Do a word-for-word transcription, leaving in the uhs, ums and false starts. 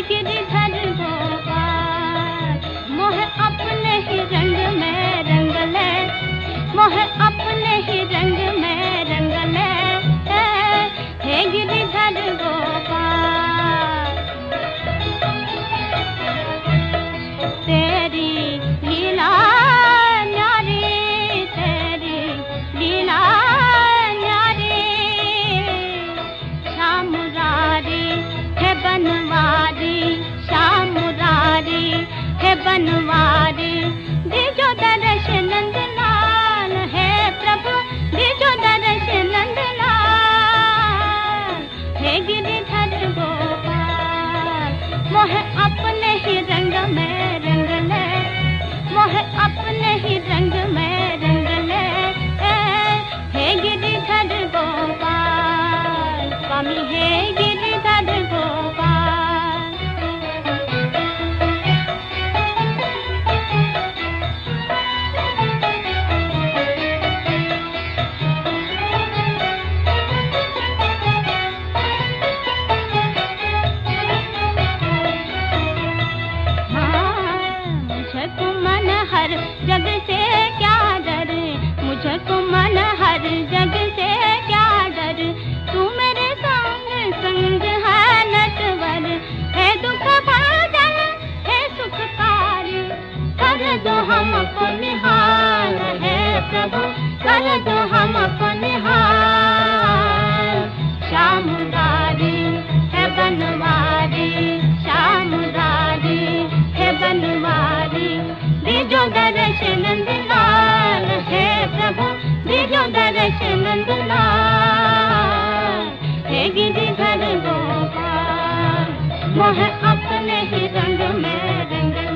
गिरिधर गोपाल। मोह अपने ही रंग में रंग ले, मोह अपने ही रंग में रंग ले, हे गिरिधर गोपाल। तेरी लीला न्यारी, तेरी लीला न्यारी, श्याम मुरारी है बनवारी, श्याम मुरारी है बनवारी। दीजो दर्श नंदलाल है प्रभु, दीजो दर्श नंदलाल, हे गिरिधर गोपाल। मोह अपने ही रंग में रंग ले, मोह अपने ही रंग में रंग ले, हे गिरिधर गोपाल। स्वामी हे गिरिधर गोपाल। हर जग से क्या डर, मुझको मन हर जग से क्या डर। तू मेरे संग संग है नटवर, है दुख भाजन है सुखकारी। कर दो हमको निहाल है प्रभु, कर दो हमको निहाल। श्याम मुरारी है बनवारी, श्याम मुरारी है बनवारी। दीजो दर्श नंदलाल है प्रभु, दीजो दर्श नंदलाल, हे गिरिधर गोपाल। मोह अपने ही रंग में रंग